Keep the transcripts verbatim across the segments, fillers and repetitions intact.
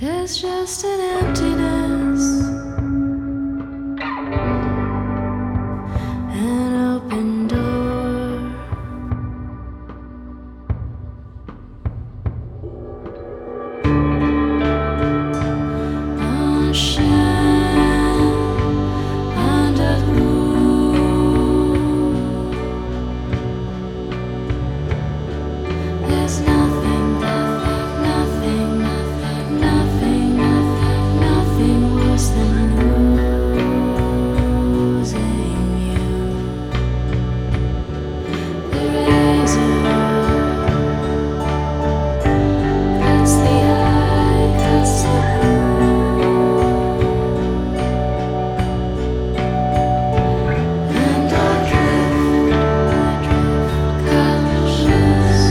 It's just an emptiness, an open door. Ocean under blue. There's nothing, nothing, nothing, nothing, nothing, nothing, nothing worse than losing you. The razor cuts the eye, cuts the and I drift, I drift, conscious,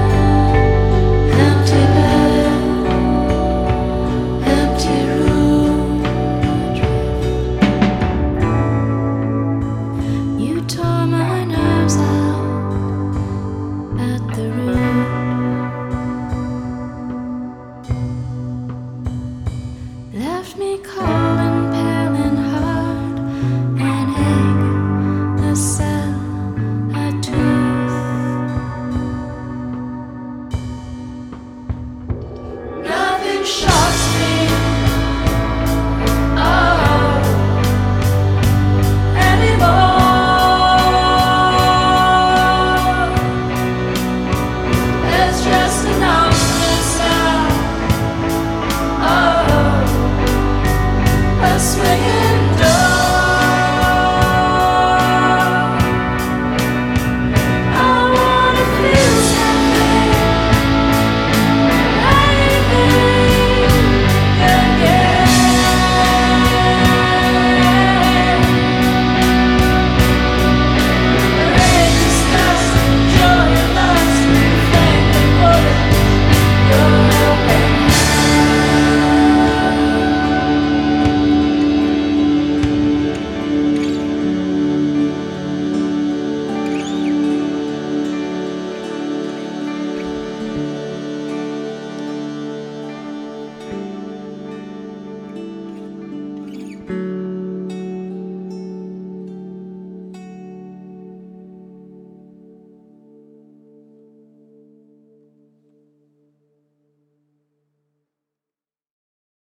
empty bed, empty room, I drift. You tore my nerves out at the root, left me cold.